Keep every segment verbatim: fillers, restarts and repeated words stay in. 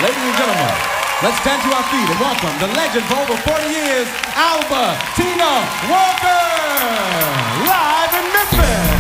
Ladies and gentlemen, let's stand to our feet and welcome the legend for over forty years, Alba Tina Walker, live in Memphis.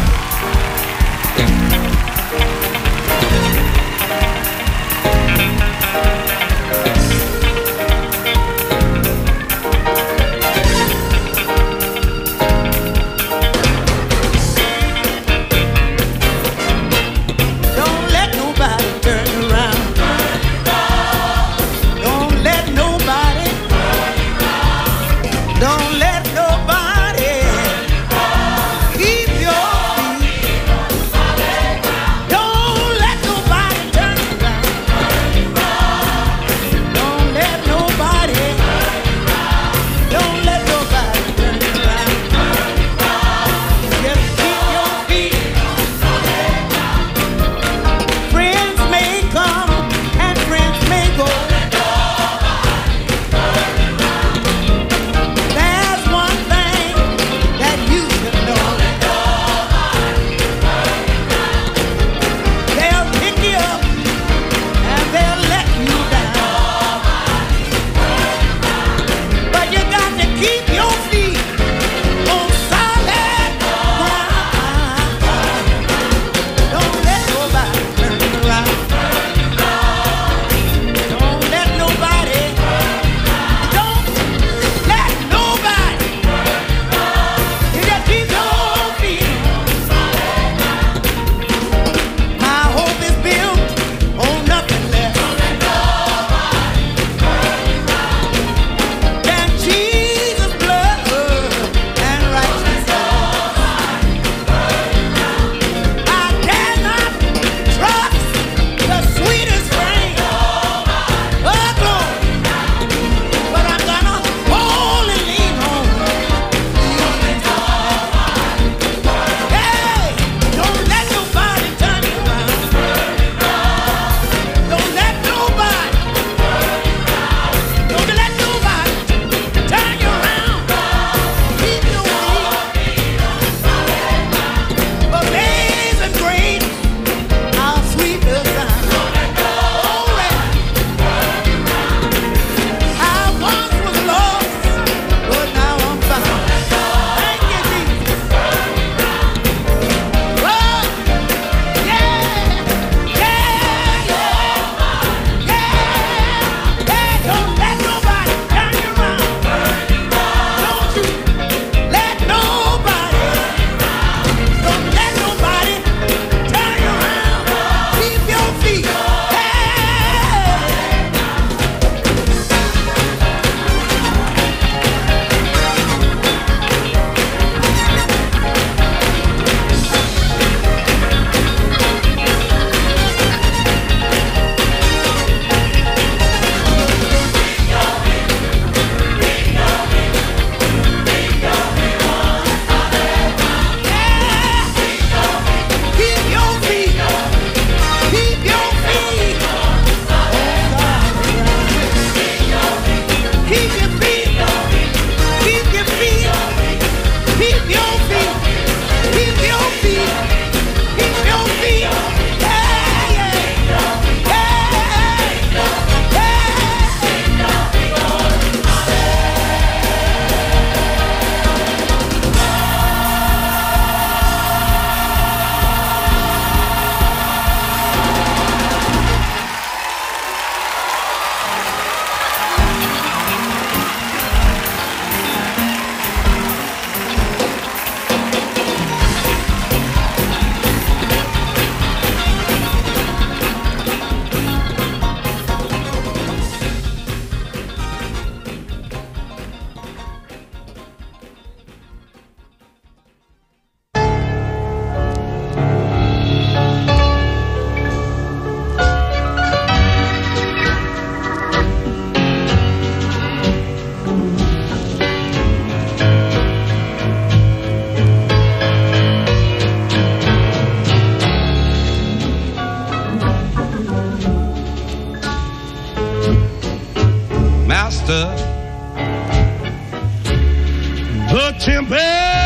The tempest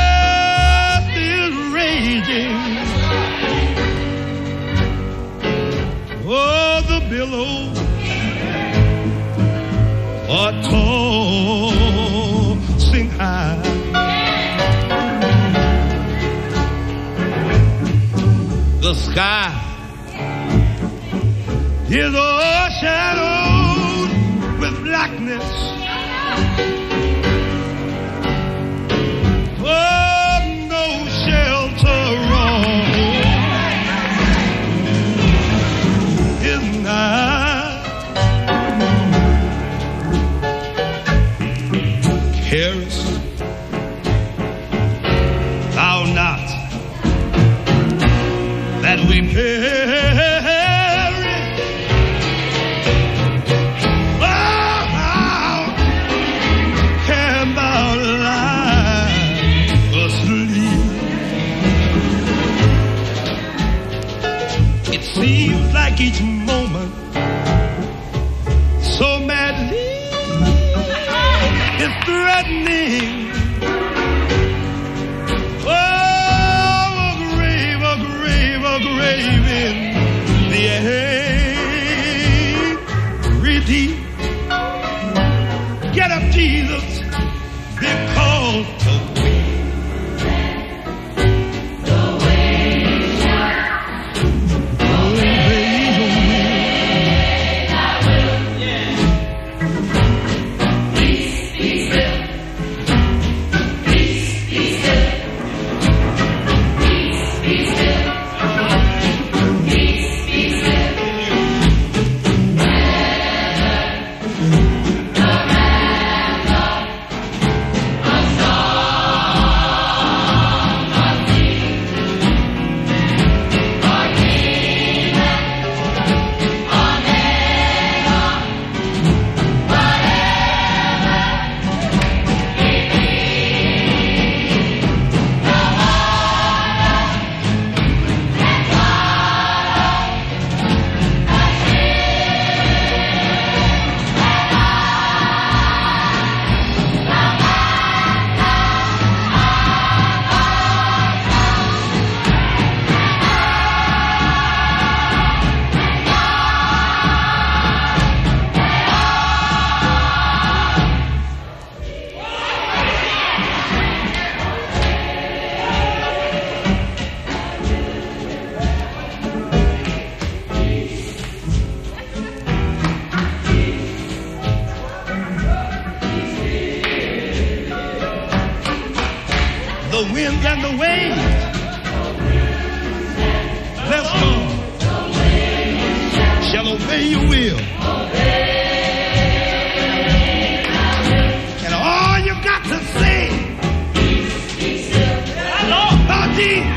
is raging. Oh, the billows or tossing high. The sky is overshadowed with blackness. Oh, no shelter is nigh. Carest thou not that we perish? Oh, how can thou lie asleep? It seems like each moment so madly is threatening. In the angry deep. Get up, Jesus, because the way, the way, the way, I will, yeah. Peace, be still. Peace, be still. Peace, be still. The winds and the waves, let's go, shall obey your will. And all you got to say, oh, Jesus.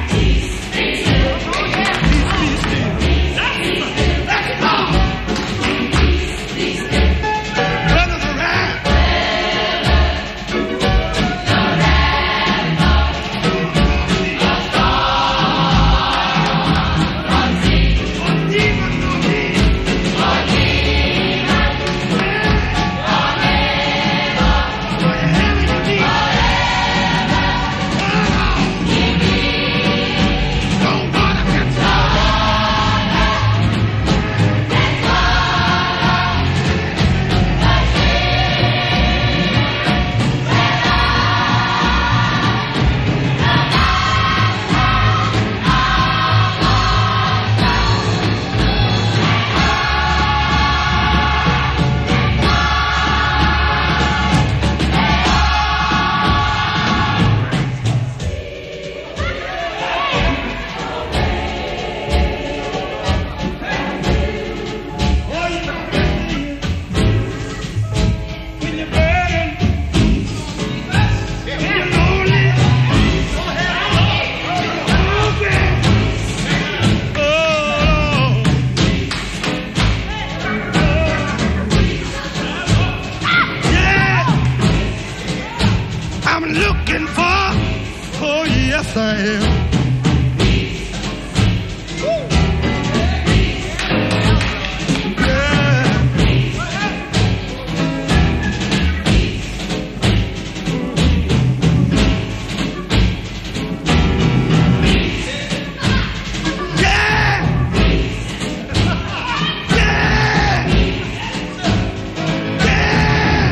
Looking for, oh yes I am. Yeah. Yeah.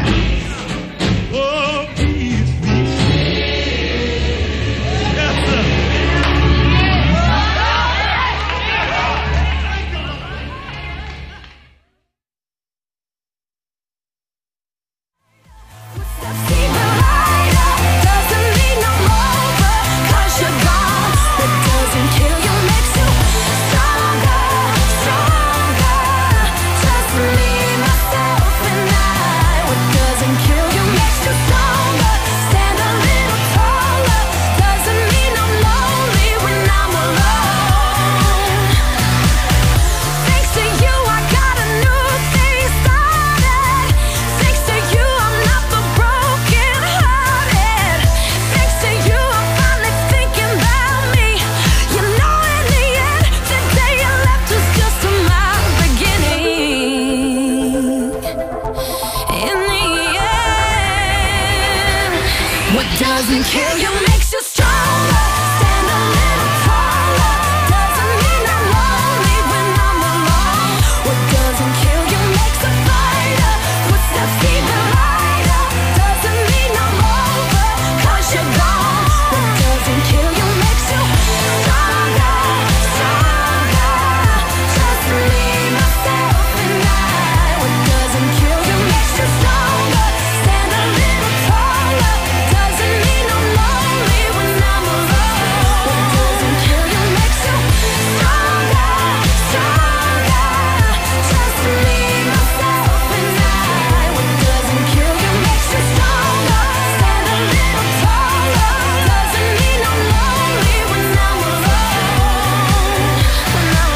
doesn't kill you, makes you stronger. Stand a little taller. Doesn't mean I'm lonely when I'm alone. What doesn't kill you makes a fighter. Footsteps even lighter. Doesn't mean I'm over, cause you're gone. What doesn't kill you makes you stronger, stronger. Just me, myself, and I. What doesn't kill you makes you stronger. Stand a little taller. Doesn't mean I'm lonely when I'm alone. What doesn't kill you makes you stronger, stronger. Just me, myself, and I. What doesn't kill you makes you stronger. Stand a little taller. Doesn't mean I'm lonely when I'm alone. When I'm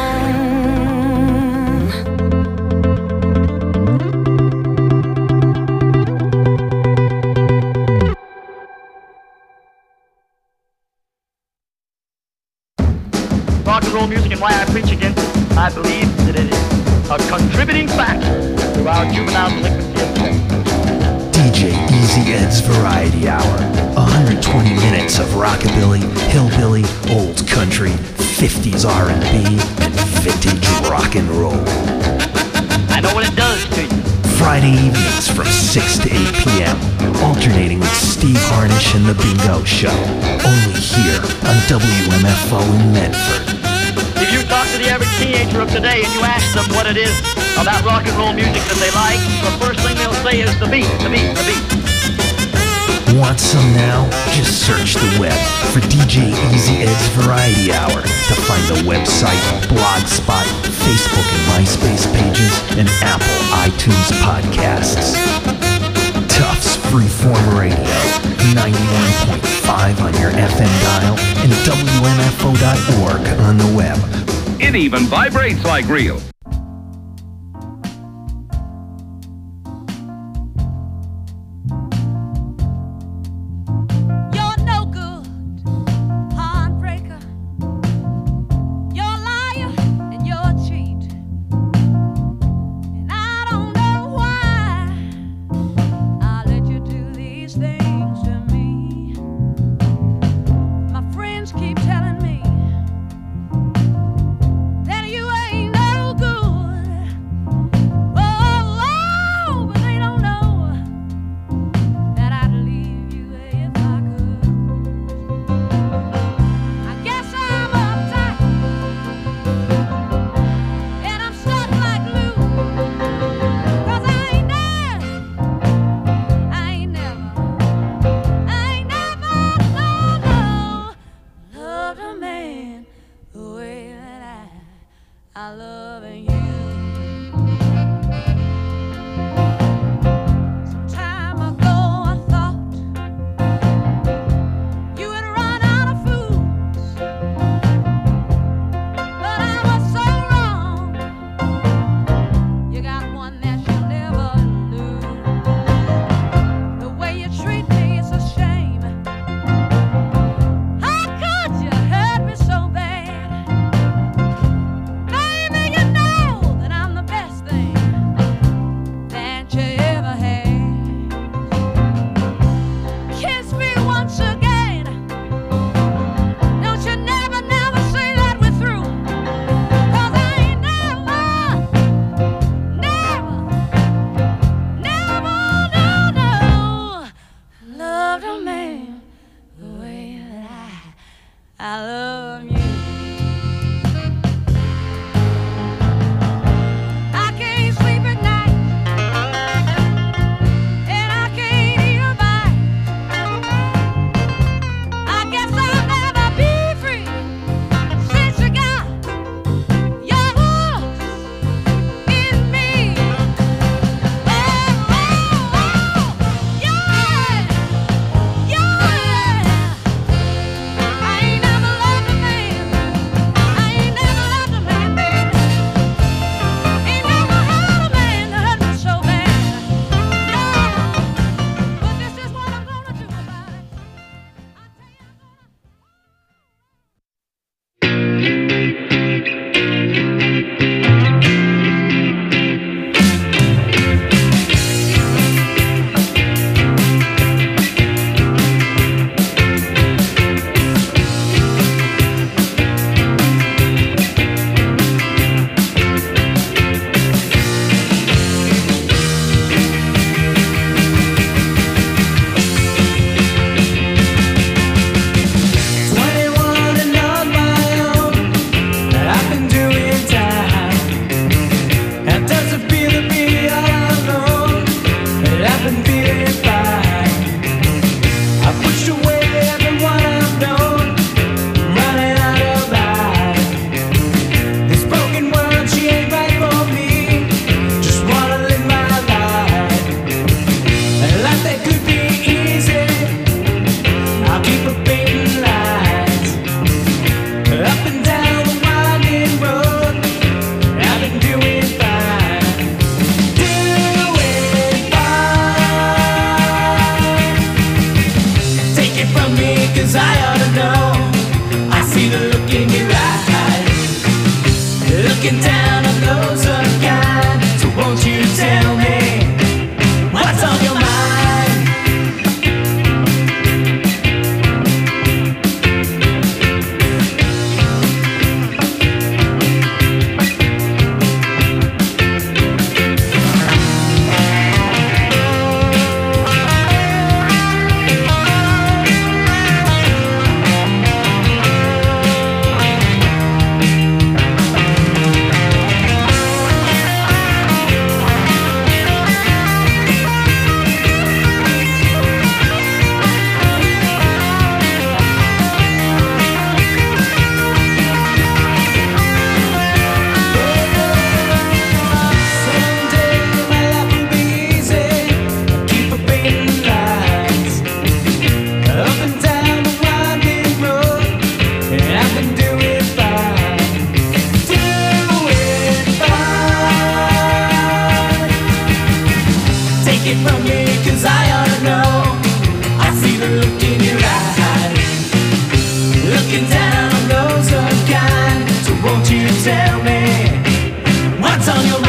alone. Rock and roll music and why I preach against it. I believe that it is a contributing factor to our juvenile delinquency of sex. D J Easy Ed's Variety Hour. one hundred twenty minutes of rockabilly, hillbilly, old country, fifties R and B, and vintage rock and roll. I know what it does to you. Friday evenings from six to eight p.m. Alternating with Steve Harnish and The Bingo Show. Only here on W M F O in Medford. If you talk to the average teenager of today and you ask them what it is about rock and roll music that they like, the first thing they'll say is the beat, the beat, the beat. Want some now? Just search the web for D J Easy Ed's Variety Hour to find the website, Blogspot, Facebook and MySpace pages, and Apple iTunes podcasts. Tufts Freeform Radio, ninety-one point five on your F M dial, and W M F O dot org on the web. It even vibrates like real. You're no good, heartbreaker. You're a liar and you're a cheat. And I don't know why I let you do these things to me. My friends keep telling me that you ain't no good. take it from me, cause I ought to know. I see the look in your eyes, looking down on those unkind. So won't you tell me what's on your mind?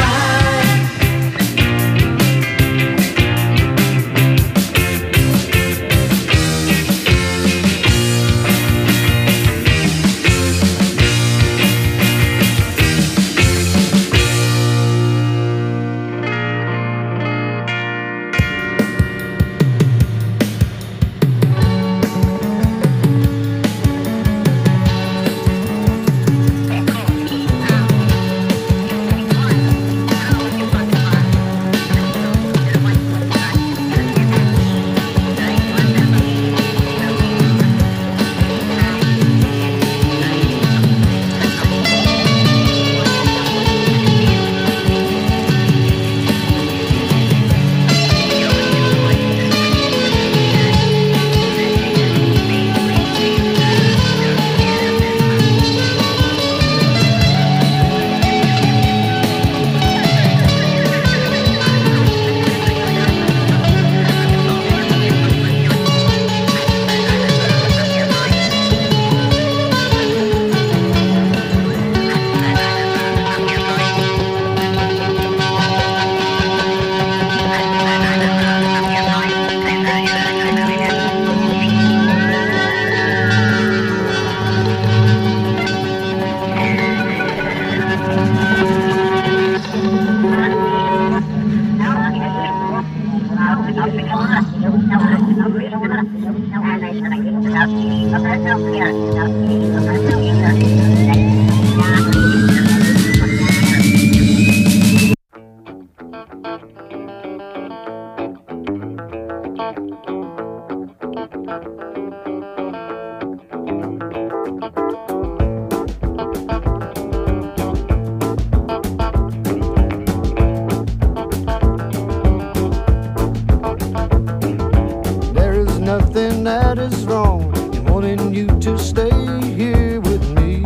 Nothing that is wrong in wanting you to stay here with me.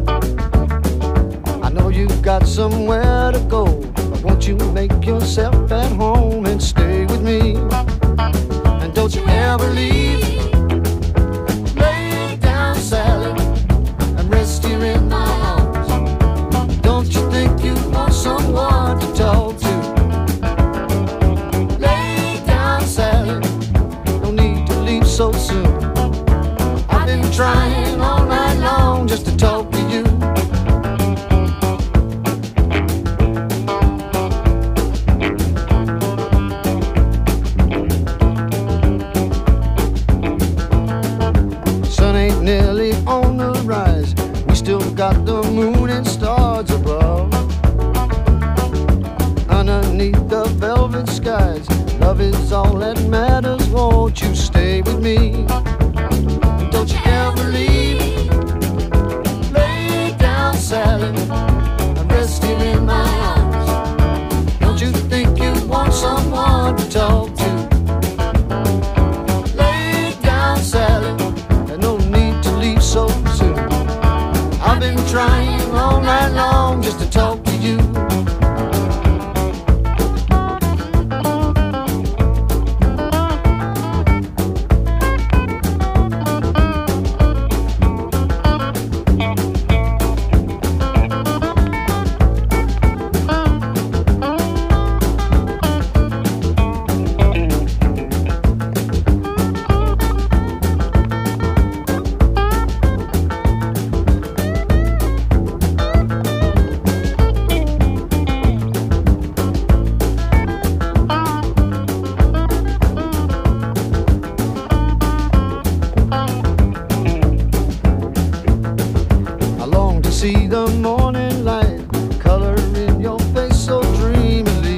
I know you've got somewhere to go, but won't you make yourself at home and stay with me? And don't you ever leave. Lay down, Sally, and rest here in my arms. Don't you think you want someone to talk to? Lay down, Sally, so soon. I've been trying all night long just to talk to you. Sun ain't nearly on the rise. We still got the moon and stars above. Underneath the velvet skies, love is all that matters. Won't you stay with me? Don't you ever leave. Lay down, Sally, and rest here in my arms. Don't you think you want someone to talk to? Lay down, Sally, there's no need to leave so soon. I've been trying all night long just to talk to you. See the morning light, color in your face so dreamily.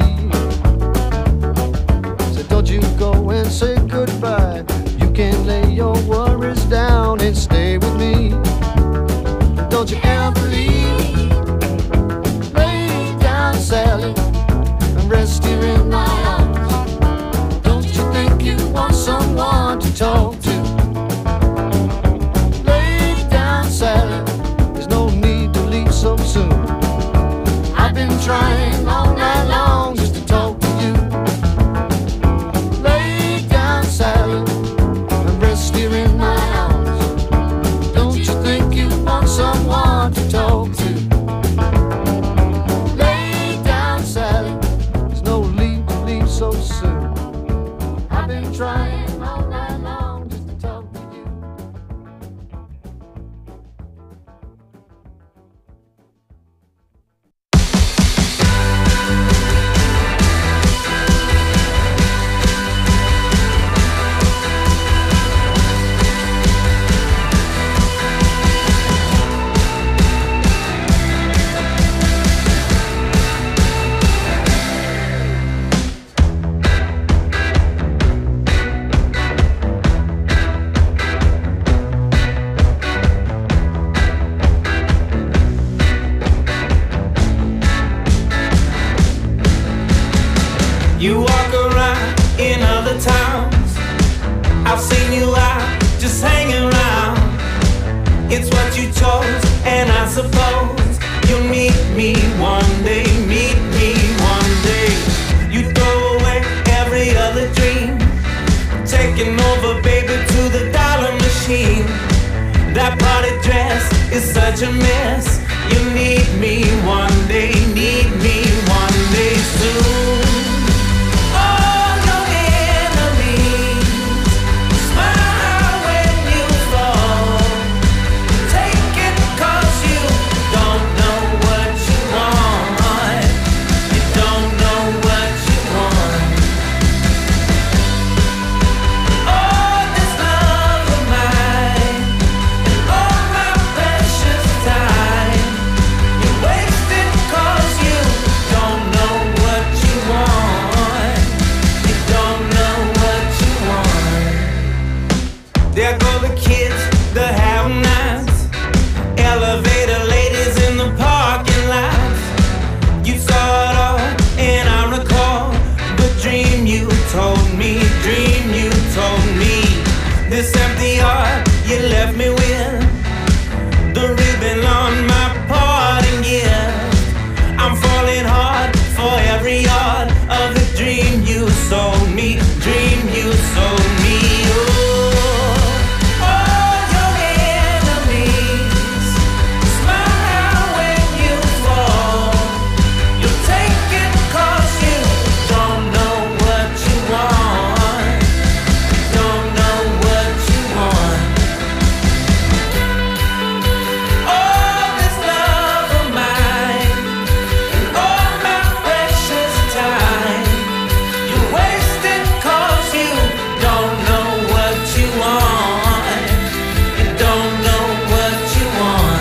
So don't you go and say goodbye. You can lay your worries down and stay with me. Don't you ever leave. Lay down, Sally, and rest here in my arms. Don't you think you want someone to talk to? Lay down, Sally, so soon. I've been trying all night long just to talk to you. You walk around in other towns. I've seen you out just hanging around. It's what you chose, and I suppose you'll meet me one day. Meet me one day. You throw away every other dream, taking over, baby, to the dollar machine. That party dress is such a mess. You need me one day, need me one day soon. All your enemies smile when you fall. Take it 'cause you don't know what you want. You don't know what you want. Oh, this love of mine, oh my precious time. You waste it 'cause you don't know what you want. You don't know what you want. There go the kids, the have-nots, elevator ladies in the parking lots. You saw it all, and I recall the dream you told me, dream you told me. This empty heart you left me with, the ribbon on my parting gift. I'm falling hard for every yard of the dream you sold me, dream you sold me. Oh, all your enemies smile when you fall. You take it 'cause you don't know what you want. Don't know what you want. Oh, this love of mine, oh my precious time. You waste it 'cause you don't know what you want. You don't know what you want.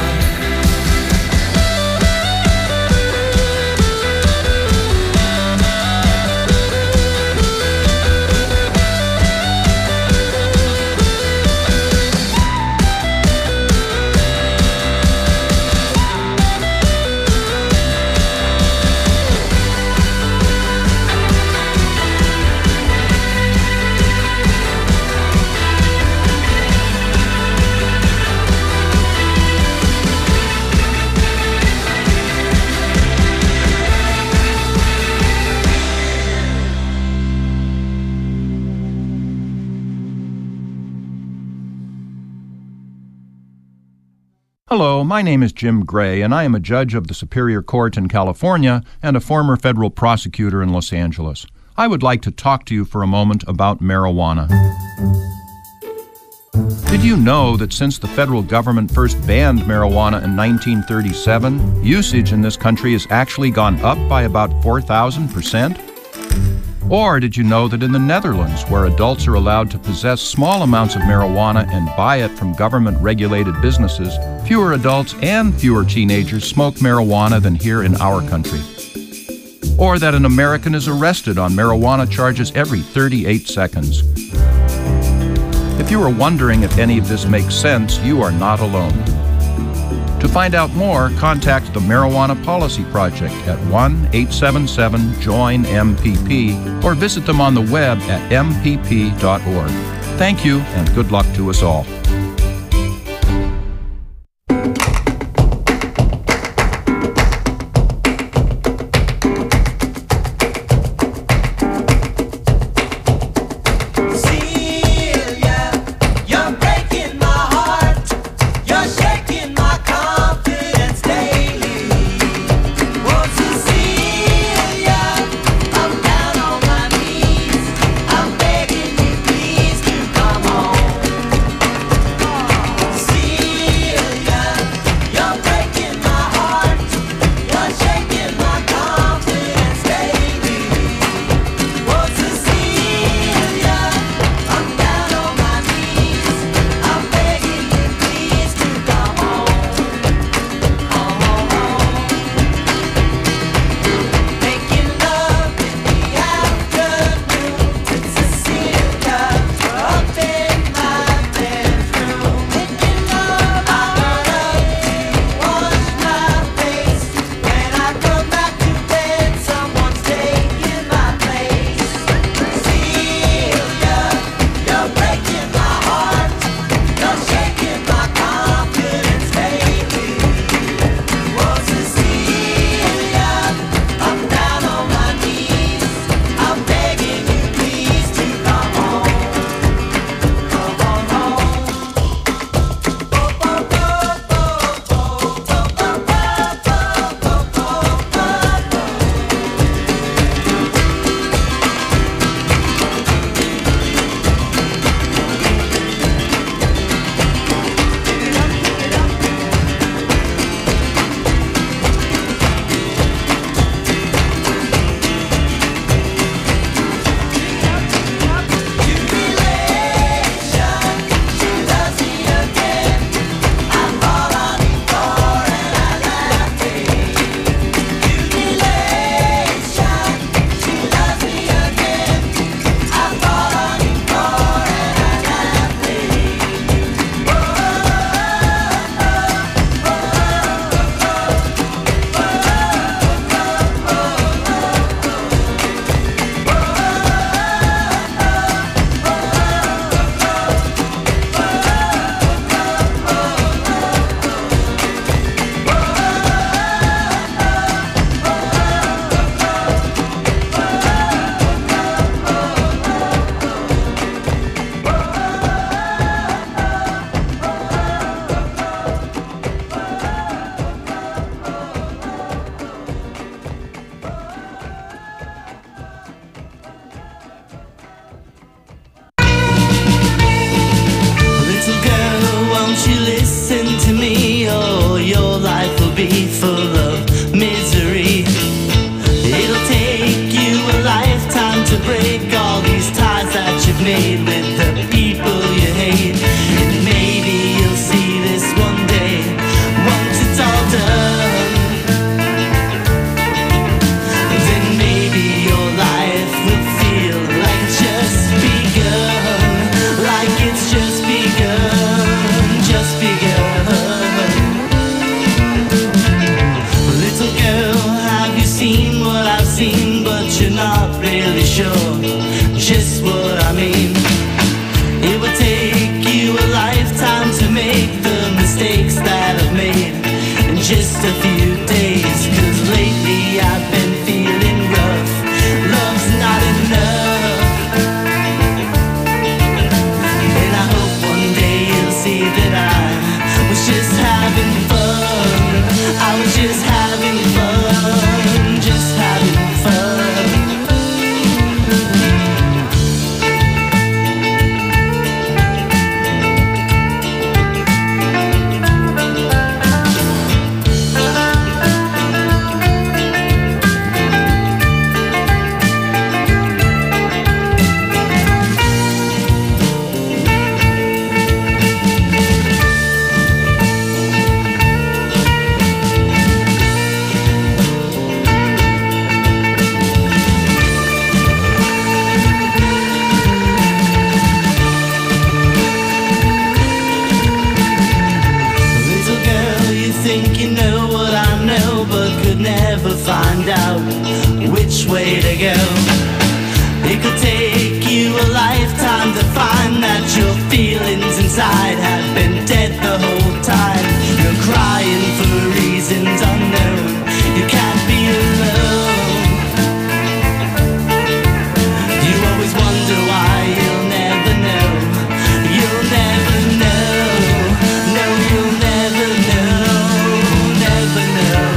Hello, my name is Jim Gray, and I am a judge of the Superior Court in California and a former federal prosecutor in Los Angeles. I would like to talk to you for a moment about marijuana. Did you know that since the federal government first banned marijuana in nineteen thirty-seven, usage in this country has actually gone up by about four thousand percent? Or did you know that in the Netherlands, where adults are allowed to possess small amounts of marijuana and buy it from government-regulated businesses, fewer adults and fewer teenagers smoke marijuana than here in our country? Or that an American is arrested on marijuana charges every thirty-eight seconds? If you are wondering if any of this makes sense, you are not alone. To find out more, contact the Marijuana Policy Project at one eight seven seven join M P P or visit them on the web at m p p dot org. Thank you, and good luck to us all. break all these ties that you've made with the people you hate. And maybe you'll see this one day, once it's all done. Then maybe your life will feel like it's just begun, like it's just begun, just begun. Little girl, have you seen what I've seen? But you're not really sure just what I mean. It would take you a lifetime to make the mistakes that I've made in just a few days. Cause lately I've been feeling rough, love's not enough. And I hope one day you'll see that I was just having fun. I was just having fun, just having fun. Find out which way to go. It could take you a lifetime to find that your feelings inside have been dead the whole time. You're crying for reasons unknown. You can't be alone. You always wonder why you'll never know. You'll never know. No, you'll never know. Never know.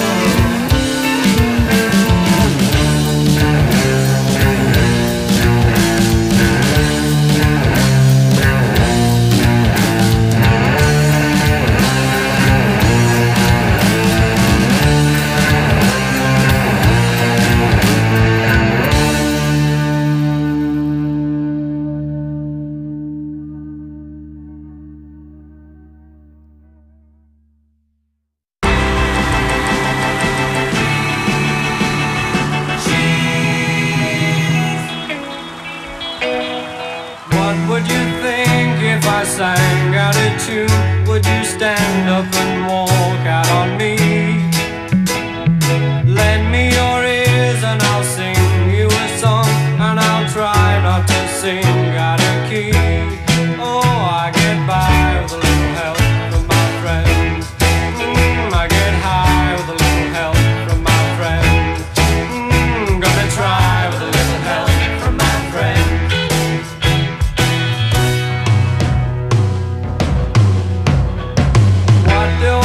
Sang out a tune, would you stand up and walk out on me? Lend me your ears and I'll sing you a song, and I'll try not to sing out of key. Oh, I get by with a little help from my friends. Mm, I get high with a little help from my friends. Mm, gonna try with a little help from my friends. What do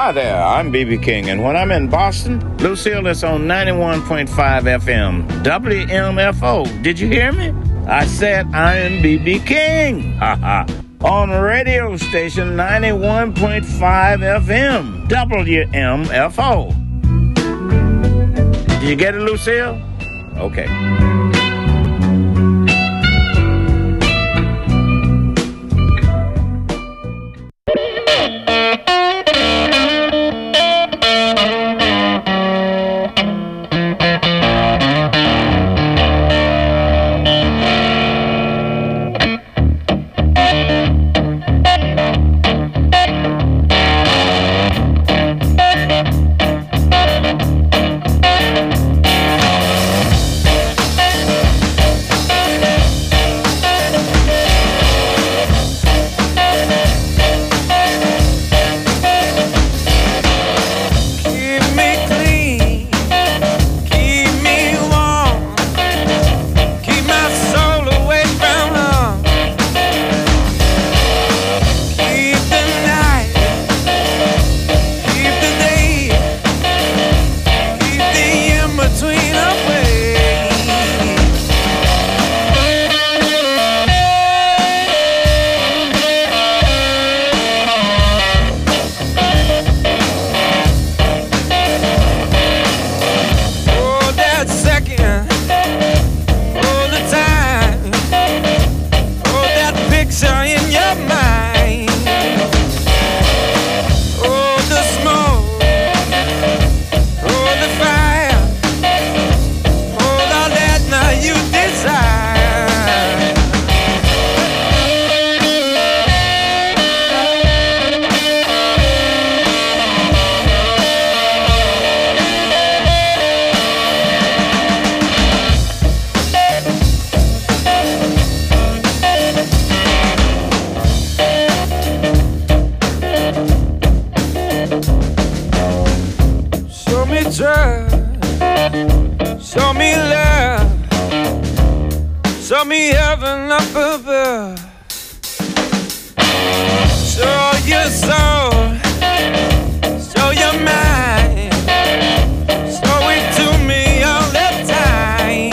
Hi there, I'm B B King, and when I'm in Boston, Lucille is on ninety-one point five F M, W M F O. Did you hear me? I said I'm B B King. Ha ha. On radio station ninety-one point five F M, W M F O. Did you get it, Lucille? Okay. Show me love, show me heaven up above. Show your soul, show your mind, show it to me all the time.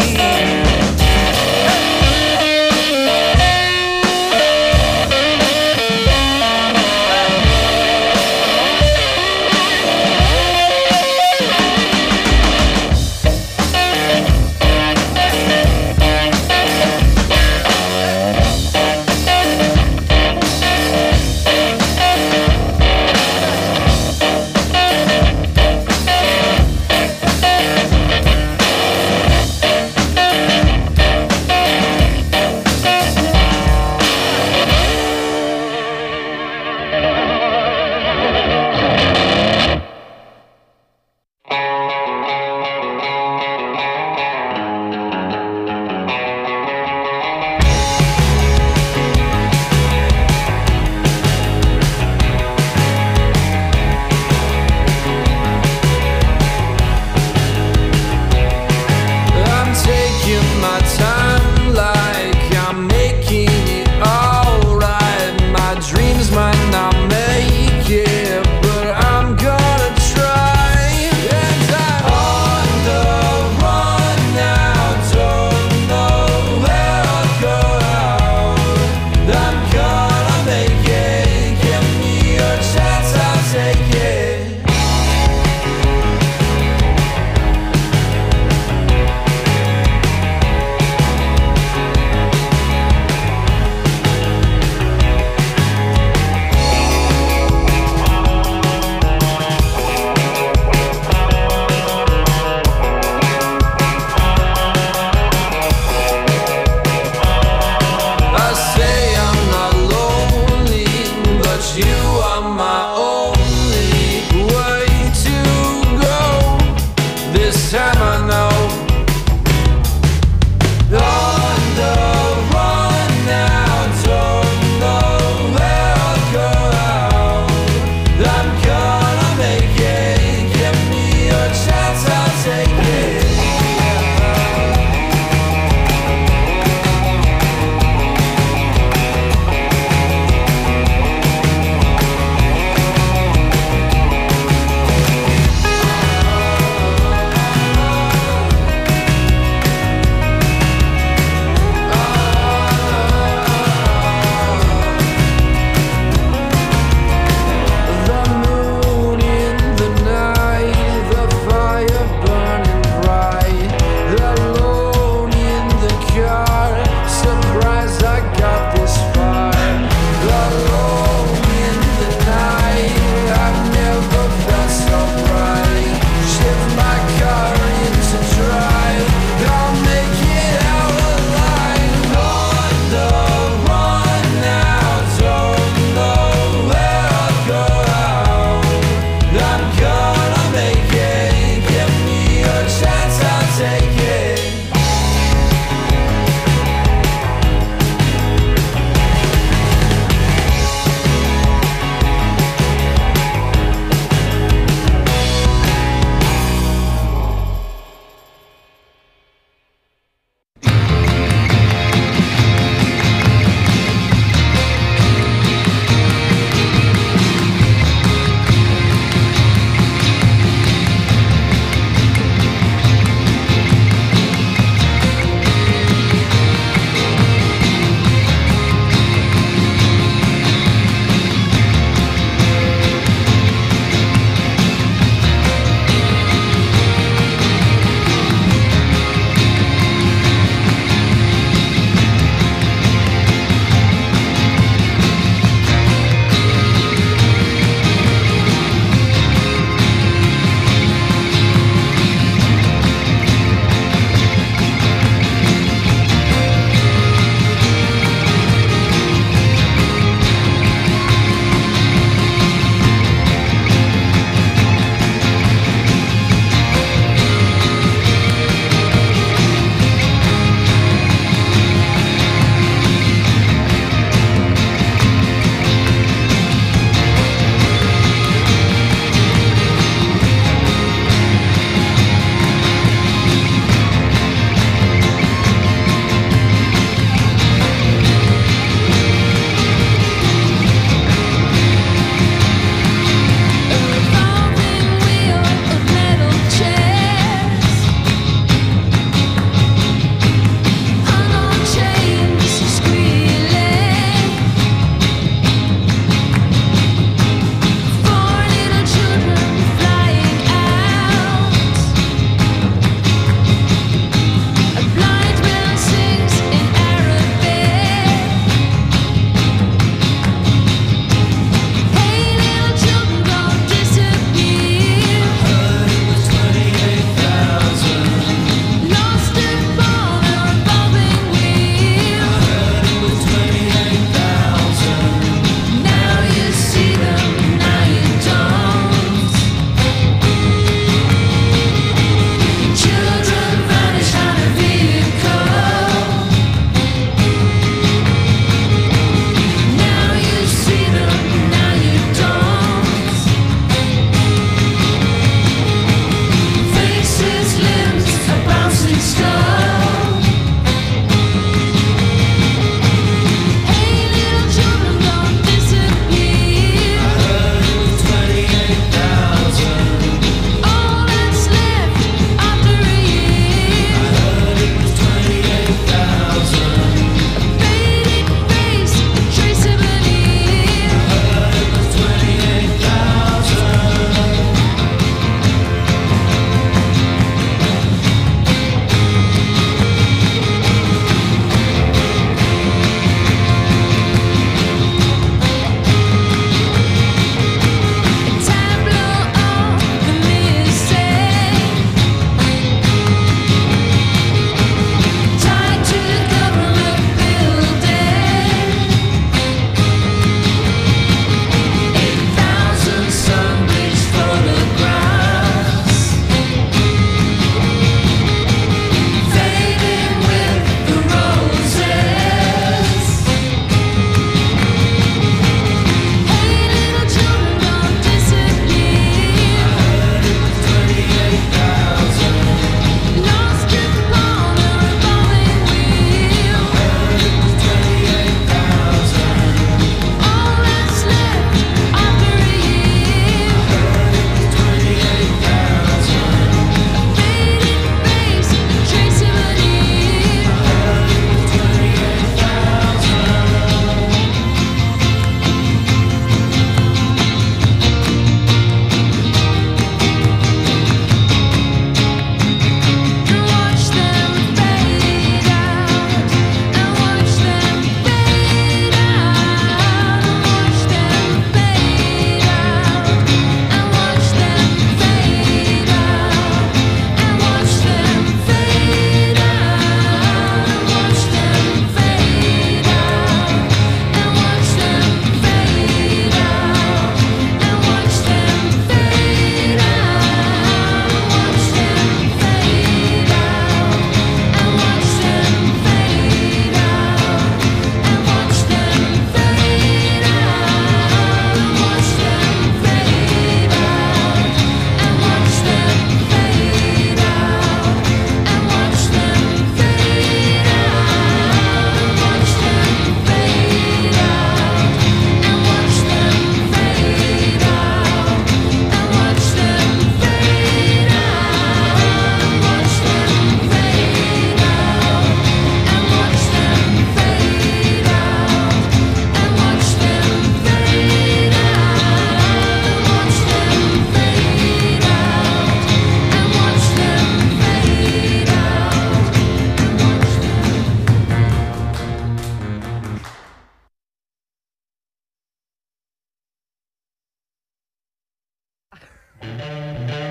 Thank